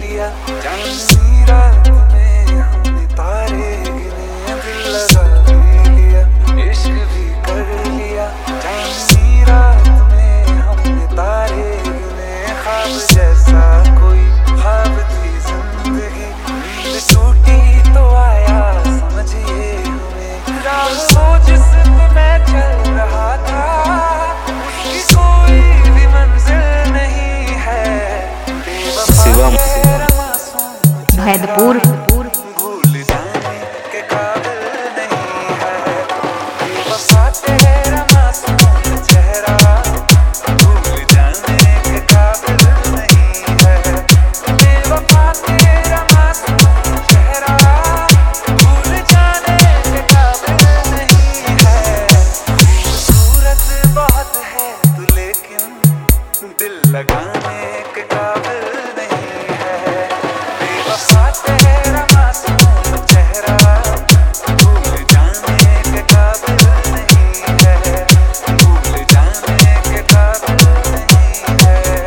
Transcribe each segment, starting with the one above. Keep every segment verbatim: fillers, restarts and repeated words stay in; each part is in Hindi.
लिया। चांदनी रात में हमने तारे गिने, दिल लगा भी लिया, इश्क भी कर लिया। चांदनी रात में हमने तारे गिने, ख्वाब जैसा कोई ख्वाब थी जिंदगी। नींद टूटी तो आया समझिए हमें, राह वो जिस पे मैं चल रहा था उसकी कोई भी मंजिल नहीं है। बेवफा तेरा मासूम भैदपुर भूल जाने के काबिल नहीं है। बेवफा तेरा मासूम चेहरा भूल जाने के काबिल नहीं है। बेवफा तेरा मासूम चेहरा भूल जाने के काबिल नहीं है। खूबसूरत बहुत है तू लेकिन दिल लगाने के काबिल नहीं है। बेवफा तेरा मासूम चेहरा भूल जाने के काबिल नहीं है। भूल जाने के काबिल नहीं है।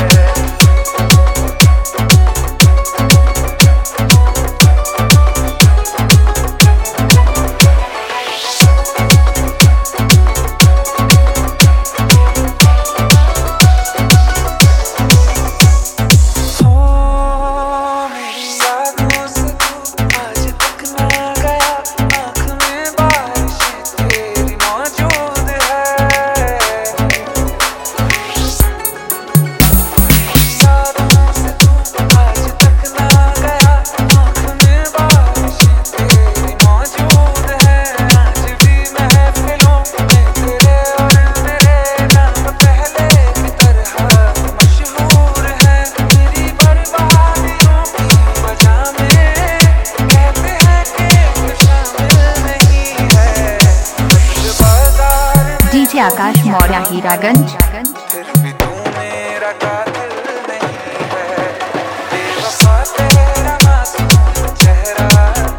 डीजे आकाश मौर्य हीरागंज। फिर भी तू मेरा कातिल नहीं है। बेवफा तेरा मासूम चेहरा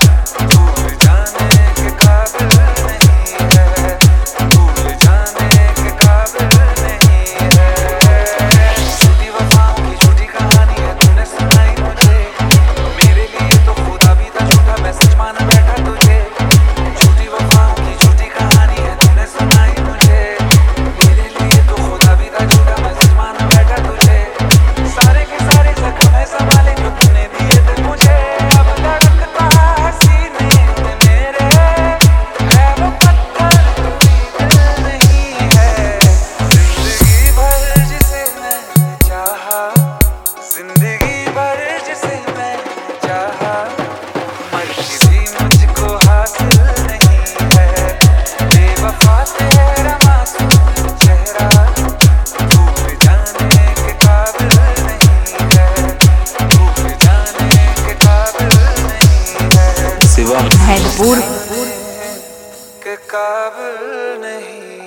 भूल जाने के काबिल नहीं है। भूल जाने के काबिल नहीं है। झूठी वफाओं की झूठी कहानी है तूने सुनाई मुझे। मेरे लिए तो खुदा भी था झूठा, मैं सच मान बैठा तुझे। झूठी वफाओं की झूठी कहानी है तूने सुनाई मुझे। मेरे लिए तो खुदा भी था झूठा, मैं सच मान बैठा तुझे। सारे के सारे जख्म मैं संभाले जो तूने दिए थे मुझे। अब धड़कता है सीने में मेरे, है वो पत्थर कोई दिल नहीं है। जिंदगी भर जिसे मैंने चाहा, जिंदगी भर जिसे मैंने चाहा, मर के भी मुझको हासिल नहीं है। बेवफा तेरा मासूम चेहरा भूल जाने के काबिल नहीं है। भूल जाने के काबिल नहीं है। भैदपुर के काबिल नहीं।